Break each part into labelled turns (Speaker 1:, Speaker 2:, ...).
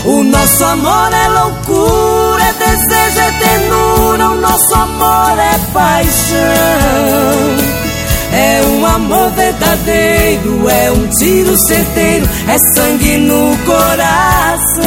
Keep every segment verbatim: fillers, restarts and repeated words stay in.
Speaker 1: O nosso amor é loucura, é desejo, é ternura. O nosso amor é paixão. É um amor verdadeiro, é um tiro certeiro, é sangue no coração.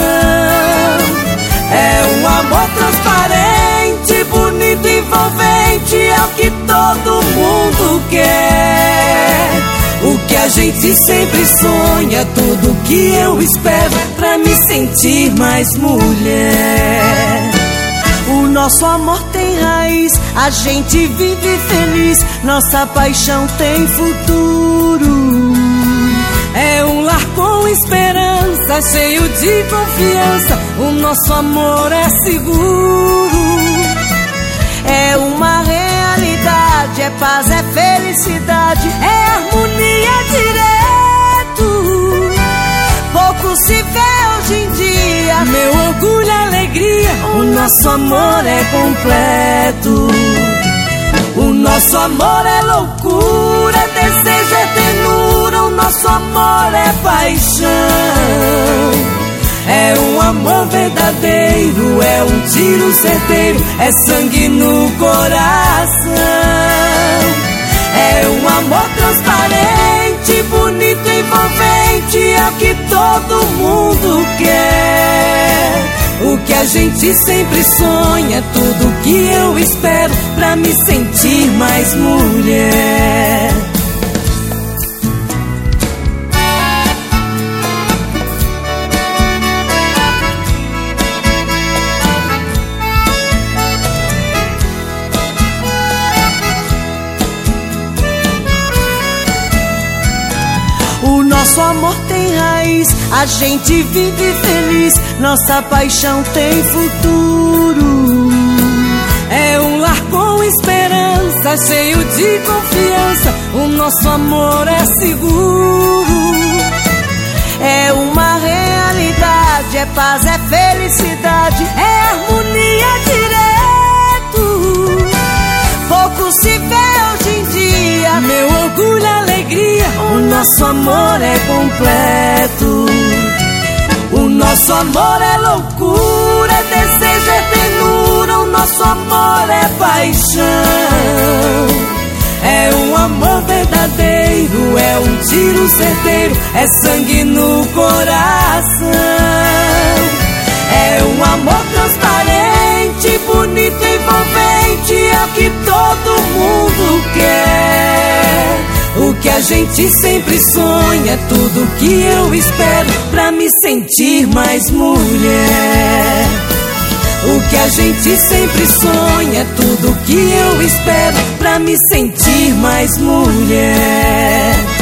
Speaker 1: É um amor transparente, bonito, envolvente, é o que todo mundo quer. O que a gente sempre sonha, tudo que eu espero pra me sentir mais mulher.
Speaker 2: O nosso amor tem raiz, a gente vive feliz, nossa paixão tem futuro.
Speaker 1: É um lar com esperança, cheio de confiança, o nosso amor é seguro.
Speaker 2: É uma realidade, é paz, é felicidade, é harmonia direto. Pouco se vê hoje em dia,
Speaker 1: meu orgulho, alegria, o nosso amor é completo. O nosso amor é loucura, é desejo, é ternura. O nosso amor é paixão. É um amor verdadeiro, é um tiro certeiro, é sangue no coração. É um amor transparente, bonito, envolvente, é o que todo mundo quer. O que a gente sempre sonha, tudo que eu espero pra me sentir mais mulher.
Speaker 2: O nosso amor tem raiz, a gente vive feliz, nossa paixão tem futuro.
Speaker 1: É um lar com esperança, cheio de confiança, o nosso amor é seguro.
Speaker 2: É uma realidade, é paz, é felicidade, é harmonia direto. Pouco se vê hoje em dia,
Speaker 1: meu orgulho, alegria, o nosso amor é completo. O nosso amor é loucura, é desejo, é ternura. O nosso amor é paixão. É um amor verdadeiro, é um tiro certeiro, é sangue no coração. É um amor transparente, bonito, envolvente, é o que todo mundo quer. O que a gente sempre sonha, tudo que eu espero pra me sentir mais mulher. O que a gente sempre sonha, tudo que eu espero pra me sentir mais mulher.